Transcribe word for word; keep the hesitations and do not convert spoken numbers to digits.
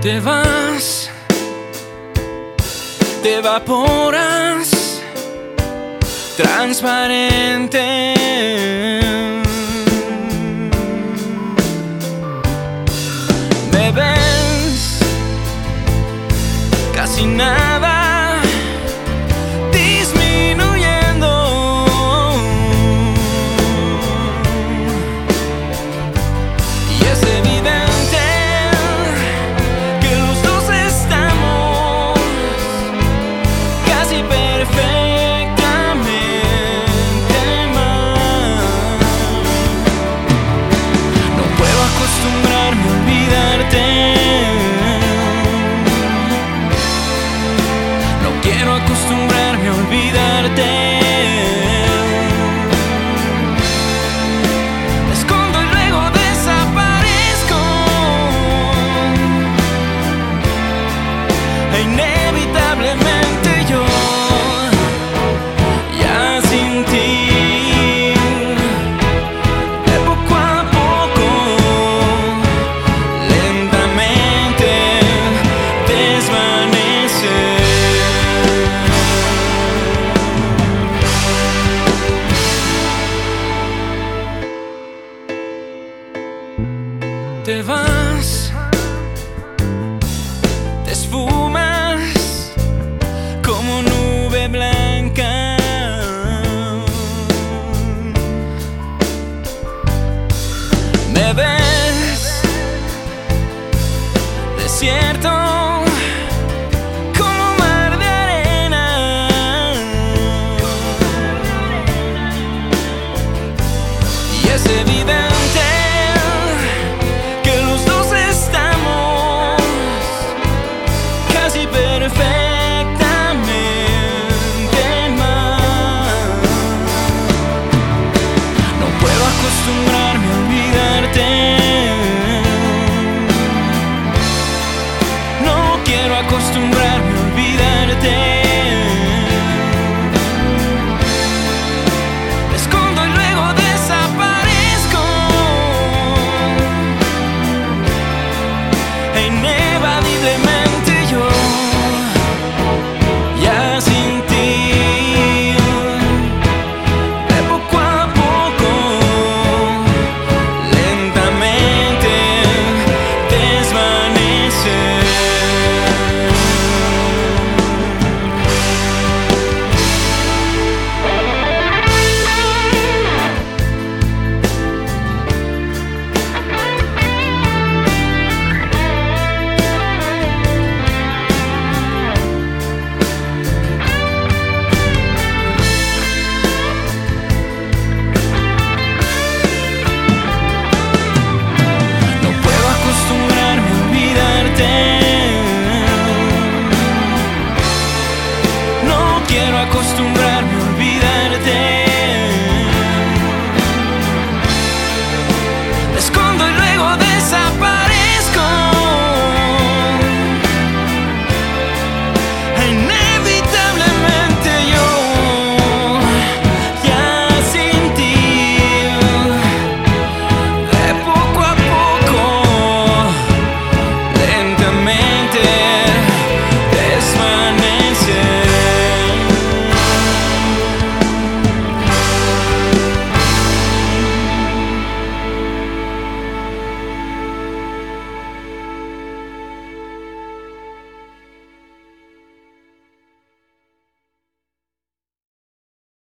Te vas, te evaporas, transparente. Me ves, casi nada, disminuyendo. Y es evidente que los dos estamos casi perfectamente mal. No puedo acostumbrarme a olvidarte. No quiero acostumbrarme a olvidarte. Me escondo y luego desaparezco. E inevitablemente yo, ya sin ti, de poco a poco, lentamente desvanecer. Te vas, te esfumas como nube blanca. Me ves desierto como mar de arena. Y es evidente